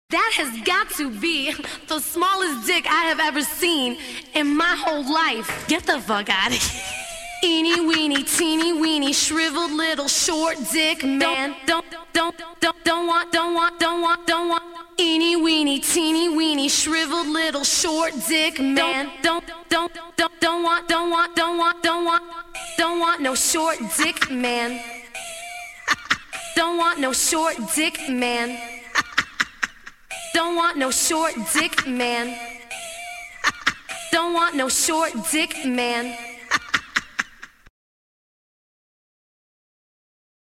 That has got to be the smallest dick I have ever seen in my whole life. Get the fuck out of here. Eeny weeny, teeny weeny, shriveled little short dick man. Don't want. Eeny weeny, teeny weeny, shriveled little short dick man. Don't want no short dick man. Don't want no short dick man. Don't want no short dick man. Don't want no short dick man.